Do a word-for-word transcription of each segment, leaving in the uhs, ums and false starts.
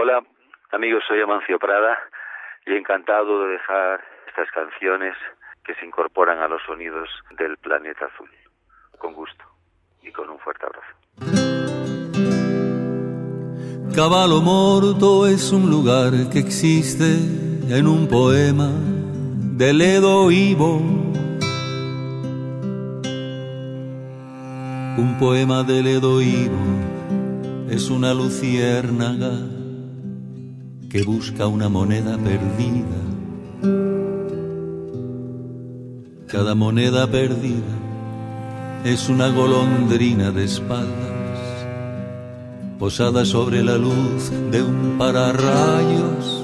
Hola, amigos, soy Amancio Prada y encantado de dejar estas canciones que se incorporan a los sonidos del planeta azul. Con gusto y con un fuerte abrazo. Cavallo Morto es un lugar que existe en un poema de Ledo Ivo. Un poema de Ledo Ivo es una luciérnaga que busca una moneda perdida. Cada moneda perdida es una golondrina de espaldas, posada sobre la luz de un pararrayos.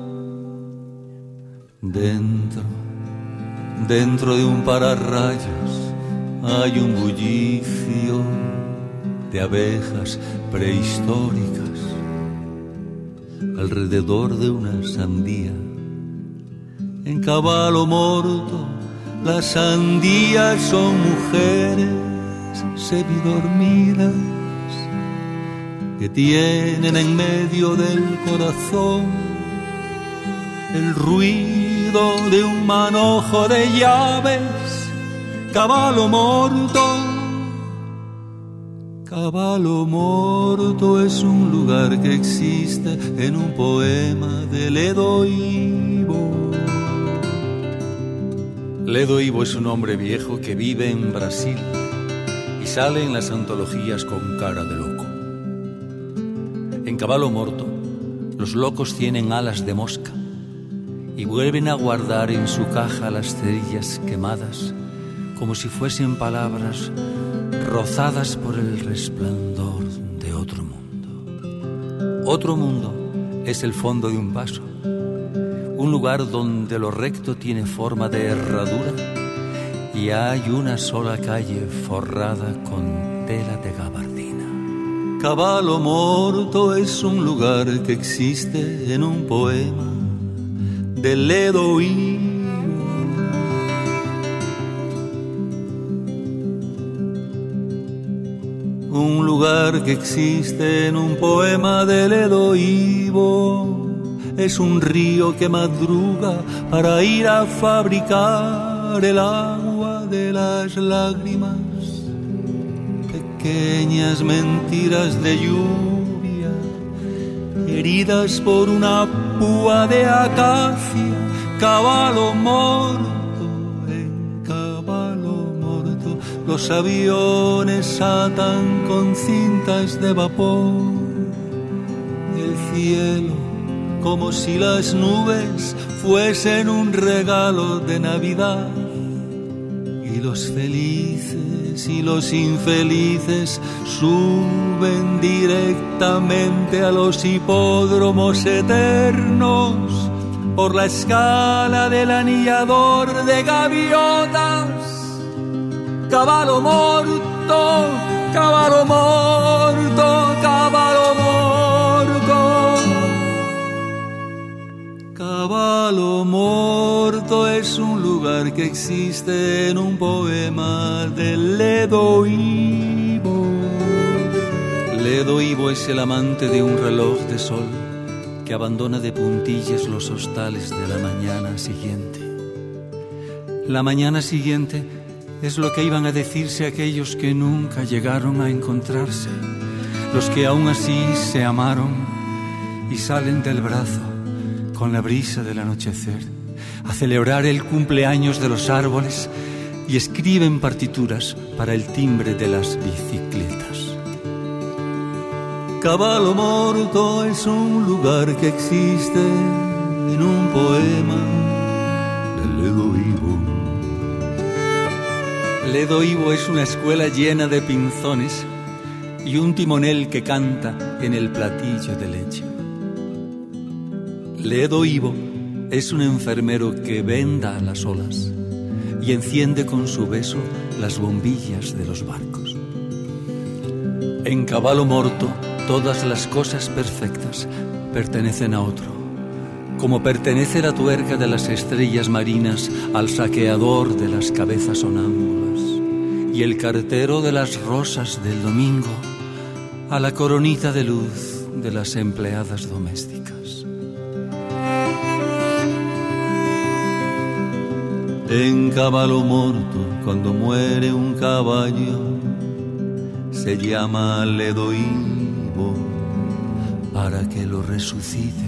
Dentro, dentro de un pararrayos hay un bullicio de abejas prehistóricas alrededor de una sandía. En Cavallo Morto las sandías son mujeres semidormidas que tienen en medio del corazón el ruido de un manojo de llaves. Cavallo Morto, Cavallo Morto es un lugar que existe en un poema de Ledo Ivo. Ledo Ivo es un hombre viejo que vive en Brasil y sale en las antologías con cara de loco. En Cavallo Morto, los locos tienen alas de mosca y vuelven a guardar en su caja las cerillas quemadas como si fuesen palabras rozadas por el resplandor de otro mundo. Otro mundo es el fondo de un vaso, un lugar donde lo recto tiene forma de herradura y hay una sola calle forrada con tela de gabardina. Cavallo Morto es un lugar que existe en un poema de Ledo Ivo. Un lugar que existe en un poema de Ledo Ivo es un río que madruga para ir a fabricar el agua de las lágrimas. Pequeñas mentiras de lluvia, heridas por una púa de acacia. Cavallo Morto, en Cavallo Morto los aviones atan con cintas de vapor el cielo, como si las nubes fuesen un regalo de Navidad. Y los felices y los infelices suben directamente a los hipódromos eternos por la escala del anillador de gaviotas. Cavallo Morto, Cavallo Morto, Cavallo Morto. Cavallo Morto es un lugar que existe en un poema de Ledo Ivo. Ledo Ivo es el amante de un reloj de sol que abandona de puntillas los hostales de la mañana siguiente. La mañana siguiente es lo que iban a decirse aquellos que nunca llegaron a encontrarse, los que aún así se amaron y salen del brazo con la brisa del anochecer a celebrar el cumpleaños de los árboles y escriben partituras para el timbre de las bicicletas. Cavallo Morto es un lugar que existe en un poema de Ledo Ivo. Ledo Ivo es una escuela llena de pinzones y un timonel que canta en el platillo de leche. Ledo Ivo es un enfermero que venda las olas y enciende con su beso las bombillas de los barcos. En Cavallo Morto, todas las cosas perfectas pertenecen a otro, como pertenece la tuerca de las estrellas marinas al saqueador de las cabezas sonámbulas y el cartero de las rosas del domingo a la coronita de luz de las empleadas domésticas. En Cavalomorto, cuando muere un caballo, se llama Ledoivo para que lo resucite.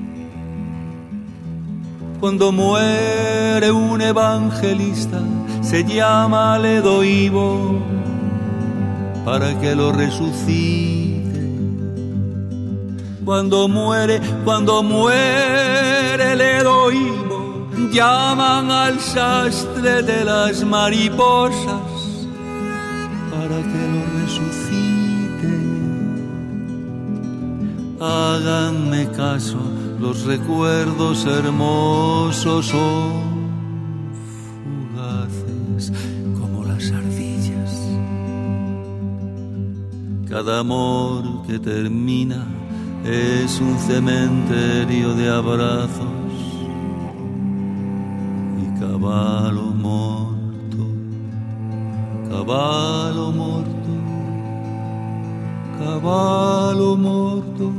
Cuando muere un evangelista, se llama Ledoivo para que lo resucite. Cuando muere, cuando muere Ledoivo, llaman al sastre de las mariposas para que lo resucite. Háganme caso, los recuerdos hermosos son fugaces como las ardillas. Cada amor que termina es un cementerio de abrazos. Cavallo morto, cavallo morto, cavallo morto.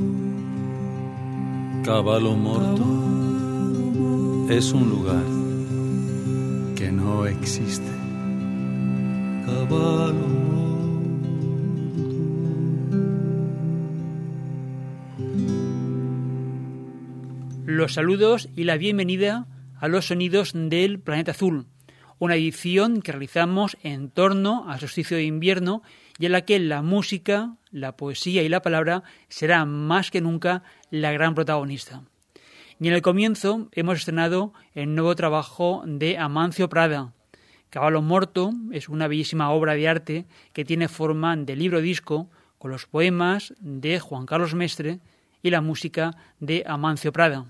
Cavallo morto es un lugar que no existe. Cavallo morto. Los saludos y la bienvenida a los sonidos del Planeta Azul, una edición que realizamos en torno al solsticio de invierno y en la que la música, la poesía y la palabra será más que nunca la gran protagonista. Y en el comienzo hemos estrenado el nuevo trabajo de Amancio Prada. Cavallo morto es una bellísima obra de arte que tiene forma de libro-disco con los poemas de Juan Carlos Mestre y la música de Amancio Prada.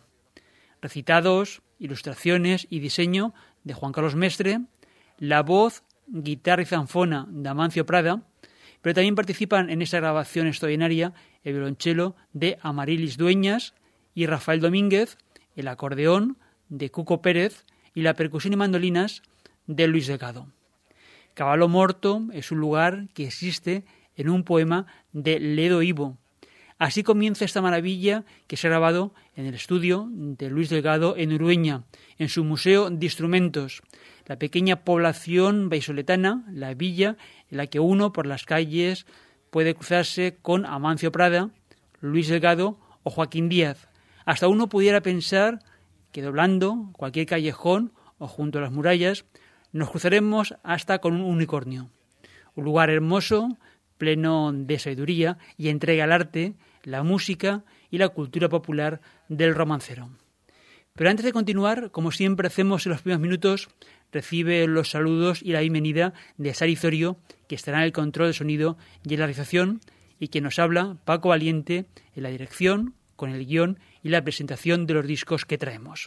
Recitados, ilustraciones y diseño de Juan Carlos Mestre, la voz, guitarra y zanfona de Amancio Prada, pero también participan en esta grabación extraordinaria el violonchelo de Amarilis Dueñas y Rafael Domínguez, el acordeón de Cuco Pérez y la percusión y mandolinas de Luis Delgado. Cavallo morto es un lugar que existe en un poema de Ledoivo. Así comienza esta maravilla que se ha grabado en el estudio de Luis Delgado en Urueña, en su Museo de Instrumentos, la pequeña población vallisoletana, la villa en la que uno por las calles puede cruzarse con Amancio Prada, Luis Delgado o Joaquín Díaz. Hasta uno pudiera pensar que doblando cualquier callejón o junto a las murallas nos cruzaremos hasta con un unicornio. Un lugar hermoso, pleno de sabiduría y entrega al arte, la música y la cultura popular del romancero. Pero antes de continuar, como siempre hacemos en los primeros minutos, recibe los saludos y la bienvenida de Sari Zorio, que estará en el control de sonido y en la realización, y que nos habla Paco Valiente en la dirección, con el guión y la presentación de los discos que traemos.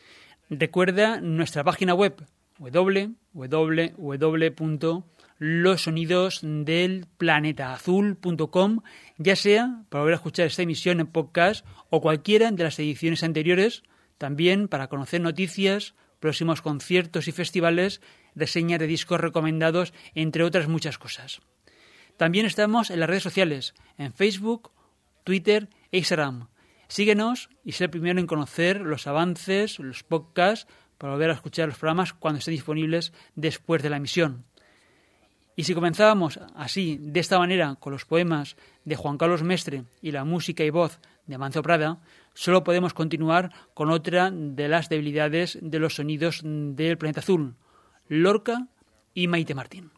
Recuerda nuestra página web doble u doble u doble u punto los sonidos del planeta azul punto com, ya sea para volver a escuchar esta emisión en podcast o cualquiera de las ediciones anteriores, también para conocer noticias, próximos conciertos y festivales, reseñas de discos recomendados, entre otras muchas cosas. También estamos en las redes sociales, en Facebook, Twitter e Instagram. Síguenos y sé el primero en conocer los avances, los podcasts, para volver a escuchar los programas cuando estén disponibles después de la emisión. Y si comenzábamos así, de esta manera, con los poemas de Juan Carlos Mestre y la música y voz de Amancio Prada, solo podemos continuar con otra de las debilidades de los sonidos del Planeta Azul, Lorca y Maite Martín.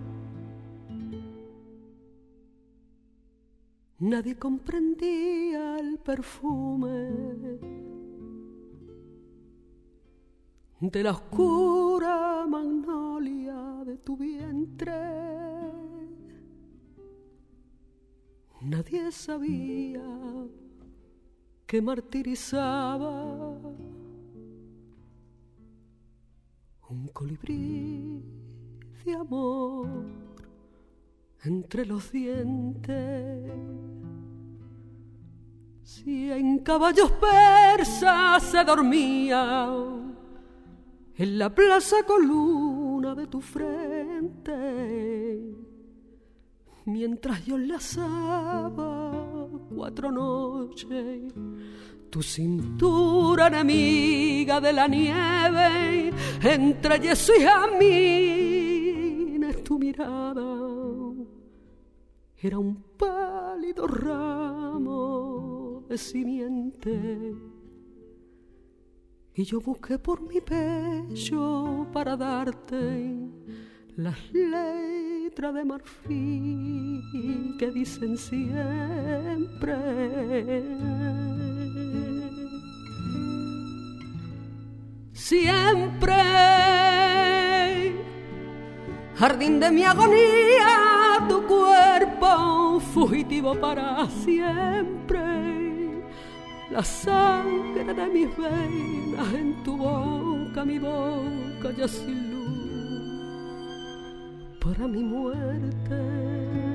Nadie comprendía el perfume de la oscura magnolia de tu vientre. Nadie sabía que martirizaba un colibrí de amor entre los dientes. Si en caballos persas se dormía en la plaza columna de tu frente, mientras yo enlazaba cuatro noches tu cintura enemiga de la nieve, entre yeso y jamines tu mirada era un pálido ramo de simiente, y yo busqué por mi pecho para darte las letras de marfil que dicen siempre. Siempre, jardín de mi agonía, tu cuerpo fugitivo para siempre, la sangre de mis venas en tu boca, mi boca ya sin luz para mi muerte.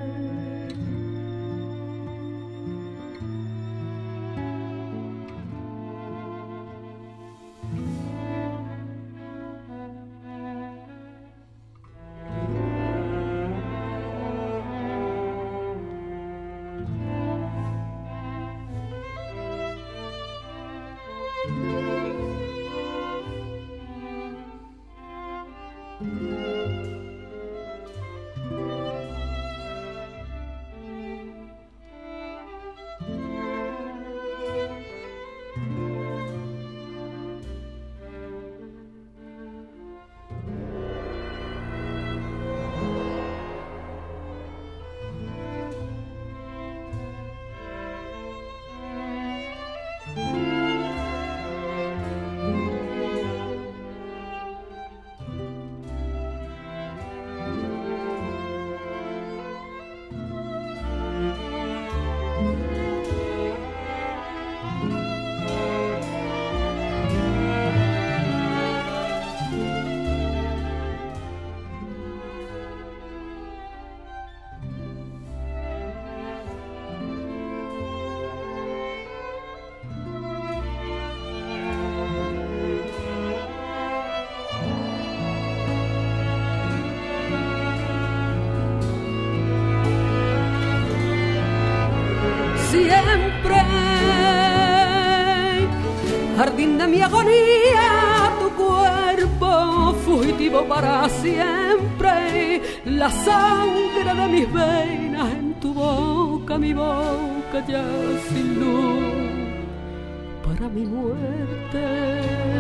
Siempre, jardín de mi agonía, tu cuerpo fugitivo para siempre, la sangre de mis venas en tu boca, mi boca ya sin luz para mi muerte.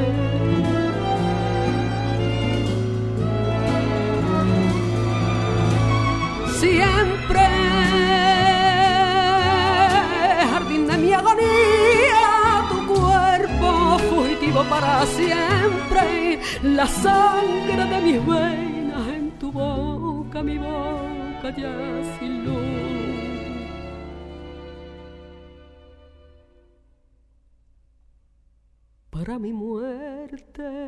Siempre, de mi agonía, tu cuerpo fugitivo para siempre, la sangre de mis venas en tu boca, mi boca ya sin luz para mi muerte.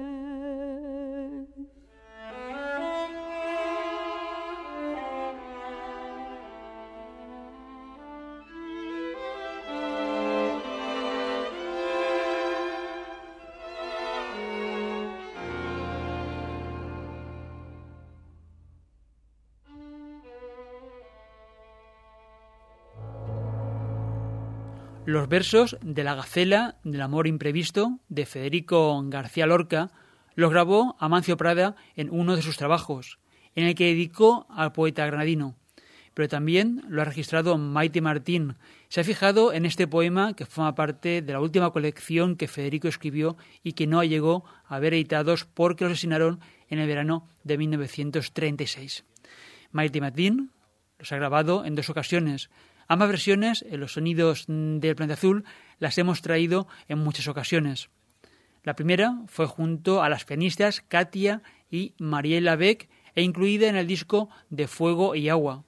Los versos de La Gacela del amor imprevisto de Federico García Lorca los grabó Amancio Prada en uno de sus trabajos, en el que dedicó al poeta granadino. Pero también lo ha registrado Maite Martín. Se ha fijado en este poema que forma parte de la última colección que Federico escribió y que no llegó a ver editados porque lo asesinaron en el verano de mil novecientos treinta y seis. Maite Martín los ha grabado en dos ocasiones. Ambas versiones, en los sonidos del Planeta Azul, las hemos traído en muchas ocasiones. La primera fue junto a las pianistas Katia y Mariela Beck e incluida en el disco de Fuego y Agua.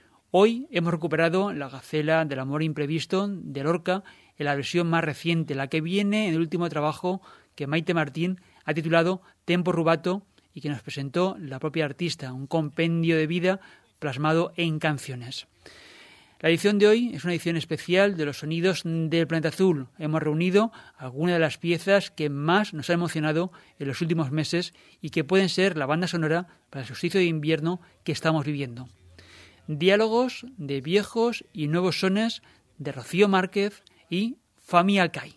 Hoy hemos recuperado la Gacela del amor imprevisto de Lorca en la versión más reciente, la que viene en el último trabajo que Maite Martín ha titulado Tempo Rubato y que nos presentó la propia artista, un compendio de vida plasmado en canciones. La edición de hoy es una edición especial de los sonidos del Planeta Azul. Hemos reunido algunas de las piezas que más nos han emocionado en los últimos meses y que pueden ser la banda sonora para el solsticio de invierno que estamos viviendo. Diálogos de viejos y nuevos sones de Rocío Márquez y Fami Alcai.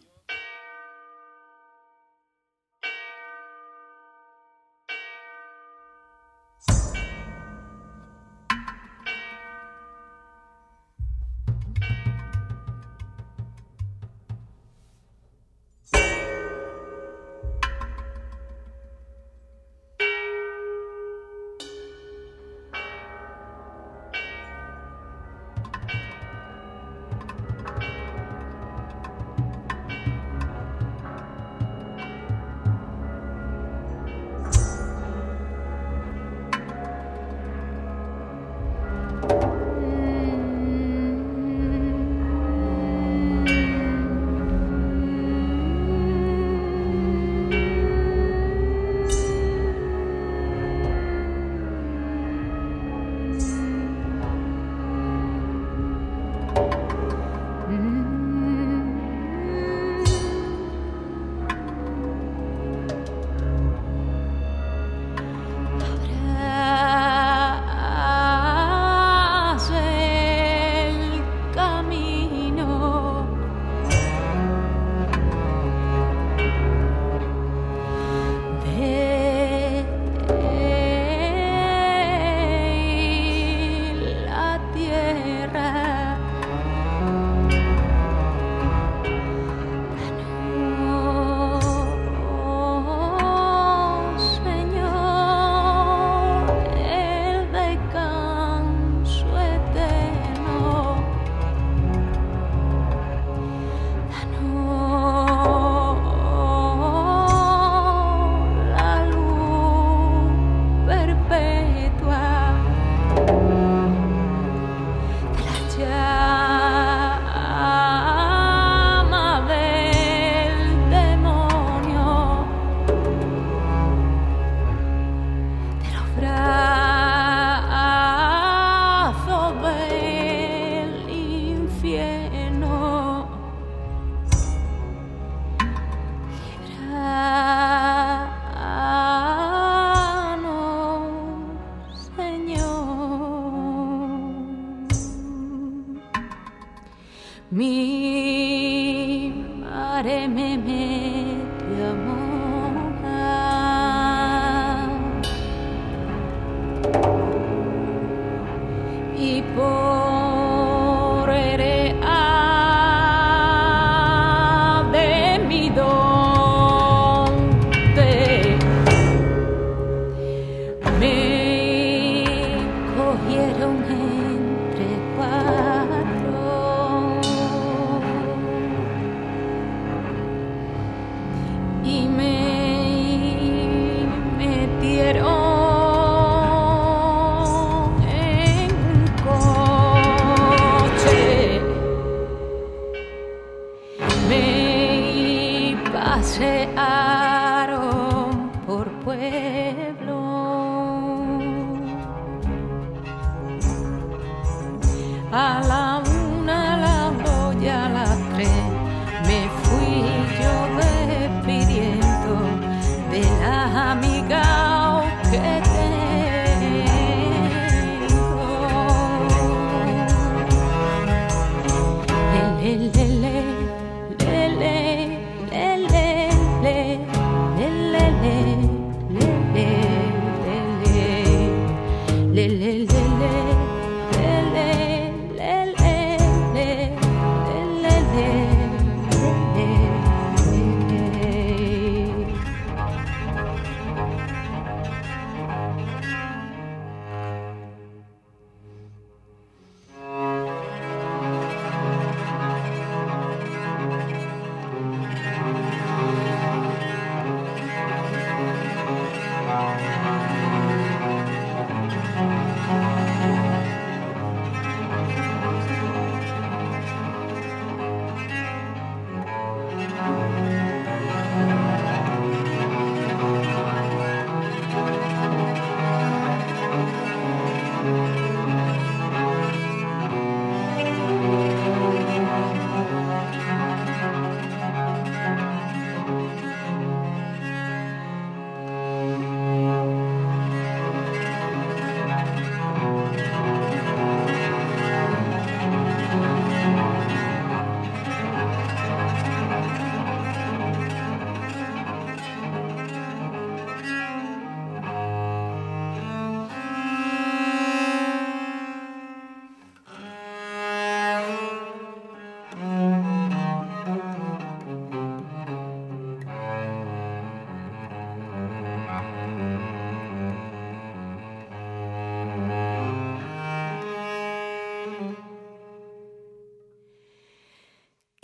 Le, le, le, le, le, le, le.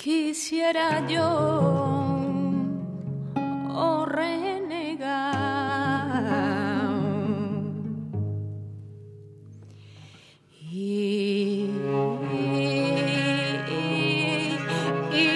Quisiera yo oh, renegar y, y, y,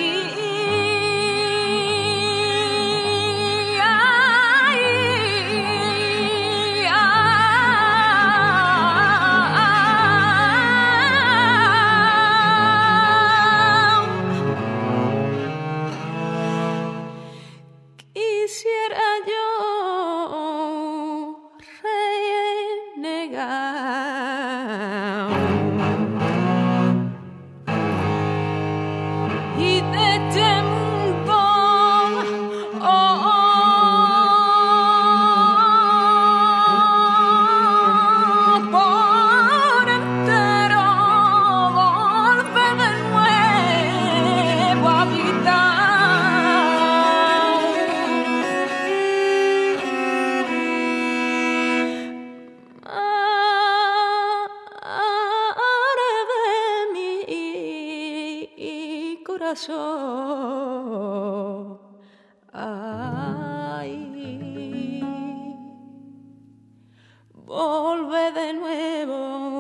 ay, volve de nuevo,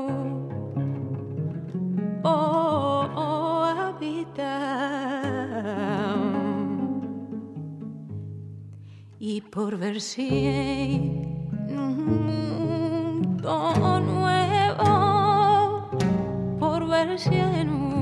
oh, oh, habita, y por ver si un mundo nuevo, por ver si en un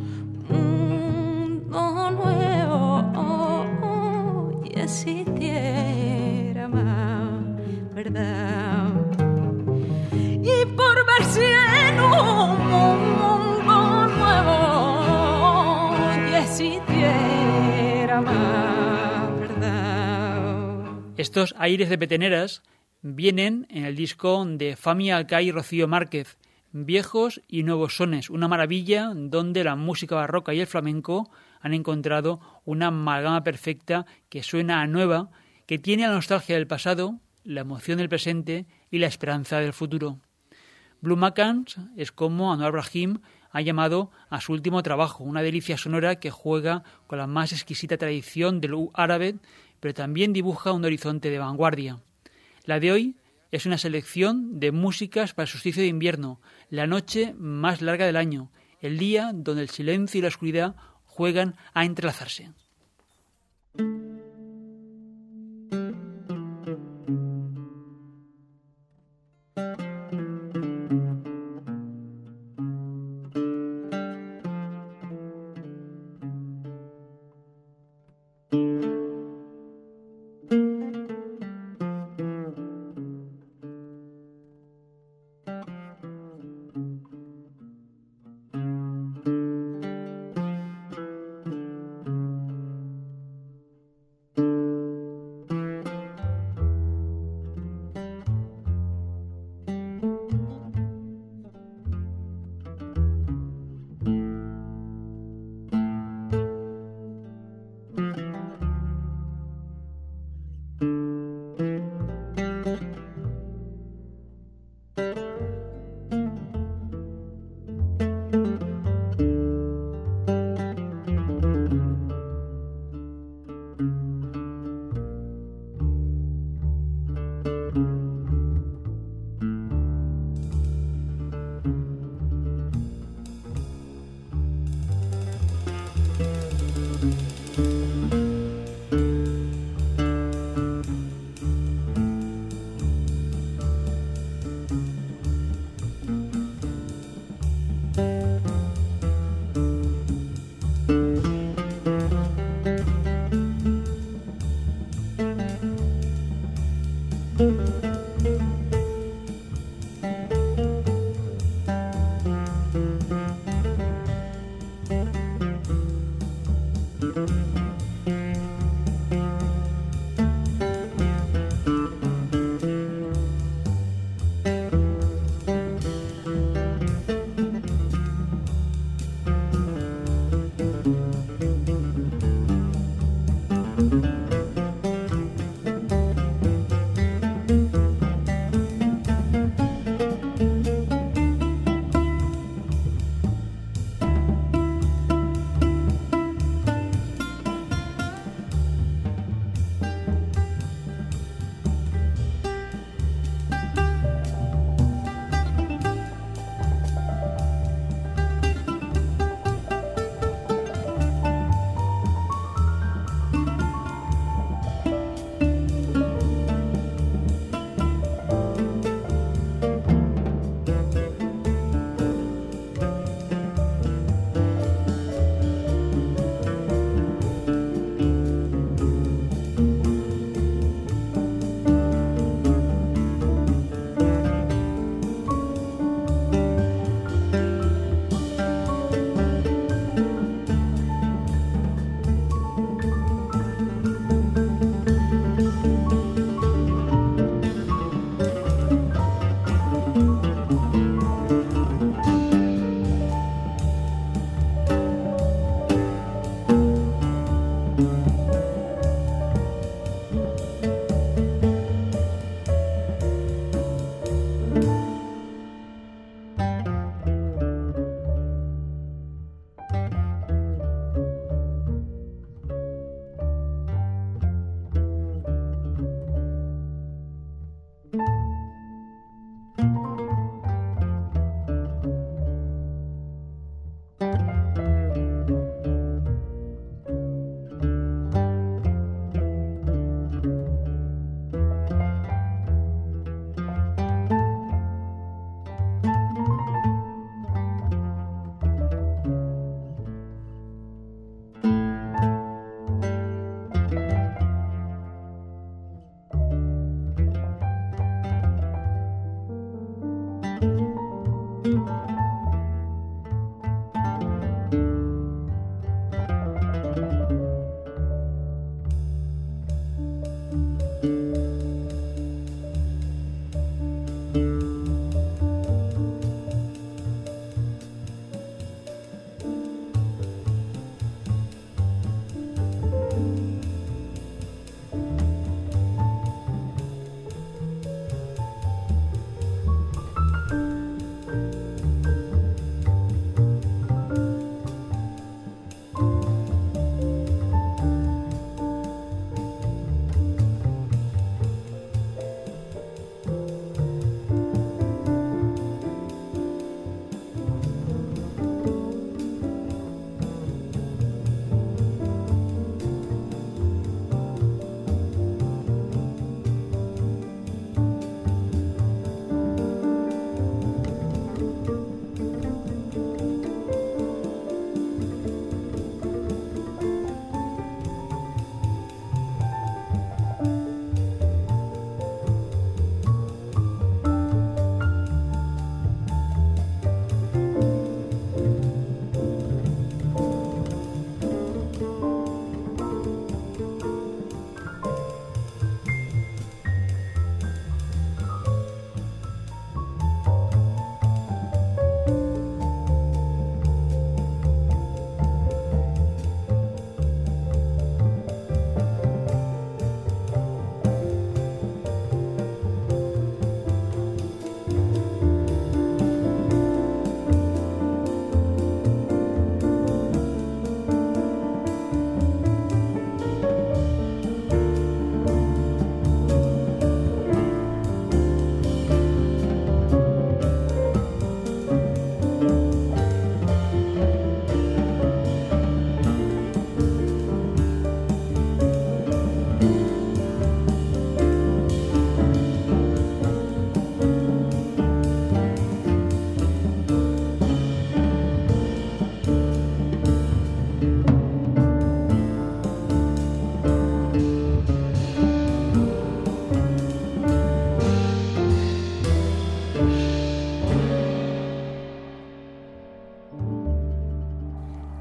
nuevo oh, oh, y existiera más verdad y por ver si en un mundo nuevo y existiera más verdad. Estos aires de peteneras vienen en el disco de Fami Alcai y Rocío Márquez, Viejos y Nuevos Sones, una maravilla donde la música barroca y el flamenco han encontrado una amalgama perfecta que suena a nueva, que tiene la nostalgia del pasado, la emoción del presente y la esperanza del futuro. Blue Macans es como Anwar Brahim ha llamado a su último trabajo, una delicia sonora que juega con la más exquisita tradición del oud árabe, pero también dibuja un horizonte de vanguardia. La de hoy es una selección de músicas para el solsticio de invierno, la noche más larga del año, el día donde el silencio y la oscuridad juegan a entrelazarse.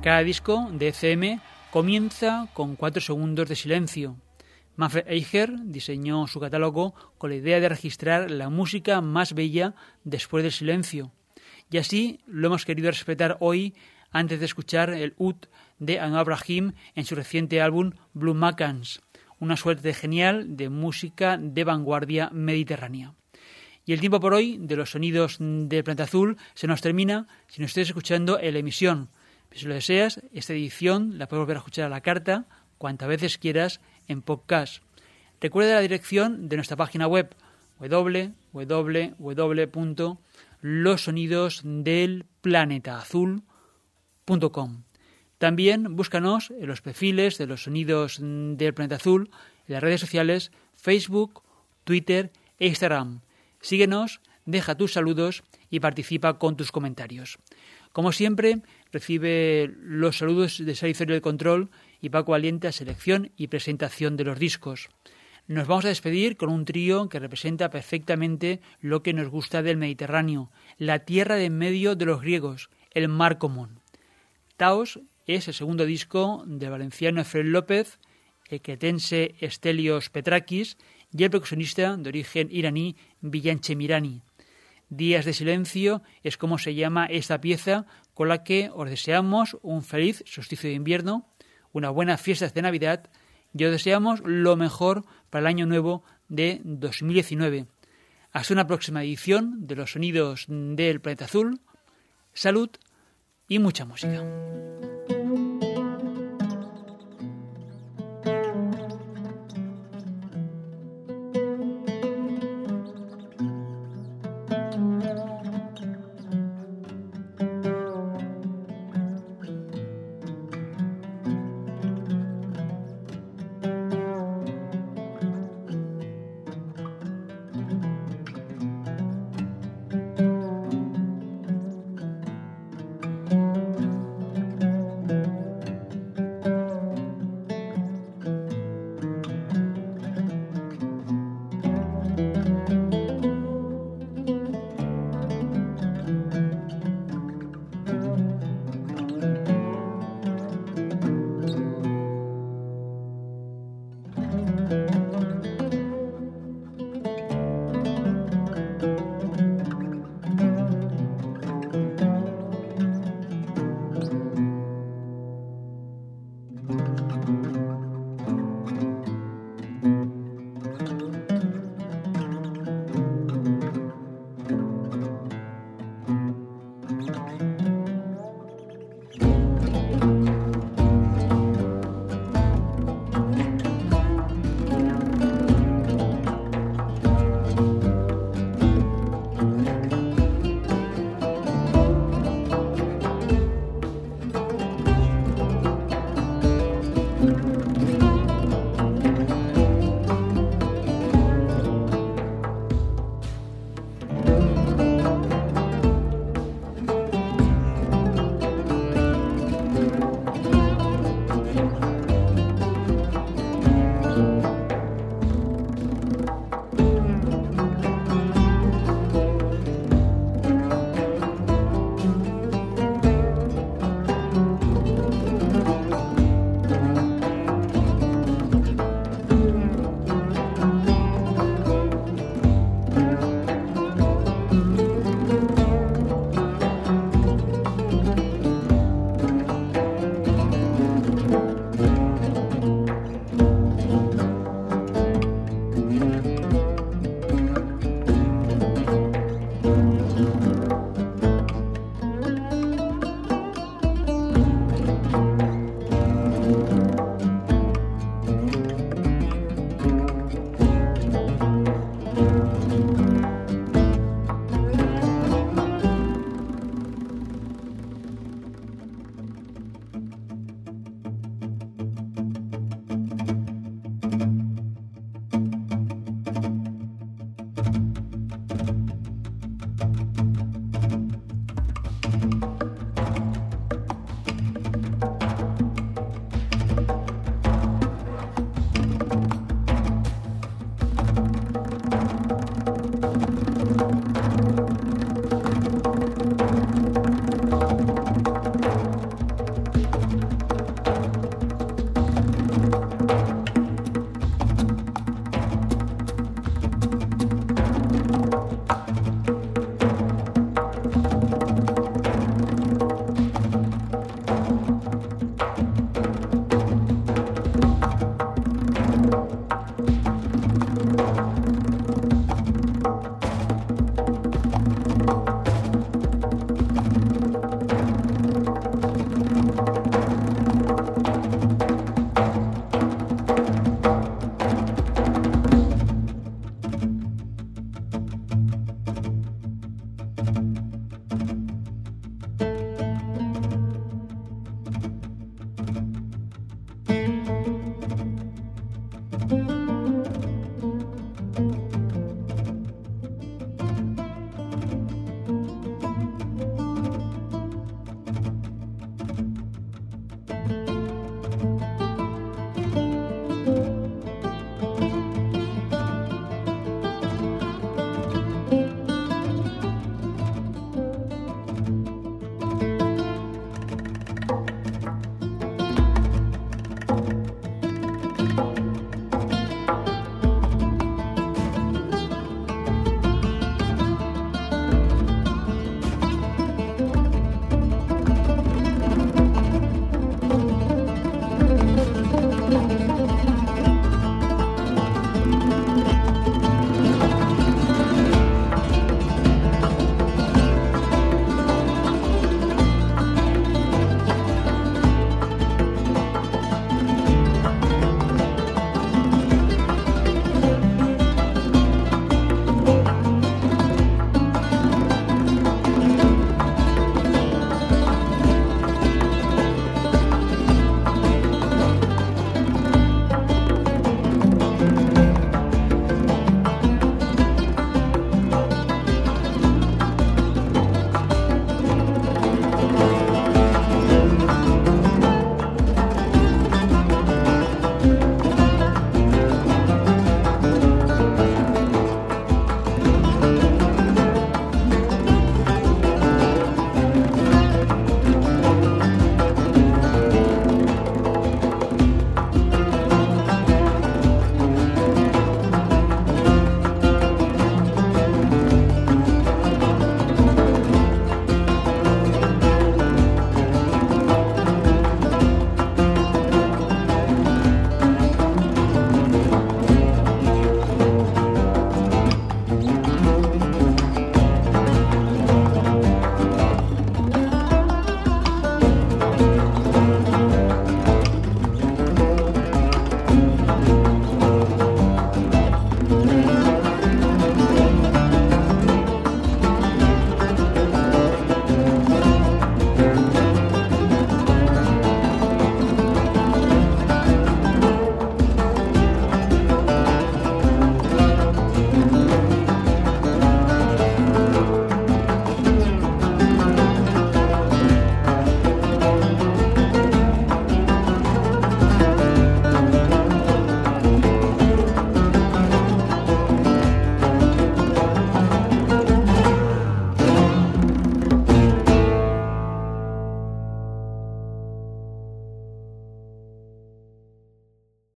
Cada disco de E C M comienza con cuatro segundos de silencio. Manfred Eicher diseñó su catálogo con la idea de registrar la música más bella después del silencio. Y así lo hemos querido respetar hoy antes de escuchar el Oud de Anwar Brahim en su reciente álbum Blue Macans, una suerte genial de música de vanguardia mediterránea. Y el tiempo por hoy de los sonidos del planeta azul se nos termina si nos estés escuchando en la emisión. Si lo deseas, esta edición la puedes volver a escuchar a la carta cuantas veces quieras en podcast. Recuerda la dirección de nuestra página web doble u doble u doble u punto los sonidos del planeta azul punto com. También búscanos en los perfiles de los sonidos del planeta azul en las redes sociales Facebook, Twitter e Instagram. Síguenos, deja tus saludos y participa con tus comentarios. Como siempre, recibe los saludos de Salicerio del Control y Paco Valiente a selección y presentación de los discos. Nos vamos a despedir con un trío que representa perfectamente lo que nos gusta del Mediterráneo, la tierra de en medio de los griegos, el mar común. Taos es el segundo disco del valenciano Efraín López, el cretense Stelios Petrakis y el percusionista de origen iraní Bijan Chemirani. Días de silencio es como se llama esta pieza con la que os deseamos un feliz solsticio de invierno, una buena fiesta de Navidad y os deseamos lo mejor para el año nuevo de dos mil diecinueve. Hasta una próxima edición de los sonidos del planeta azul. Salud y mucha música.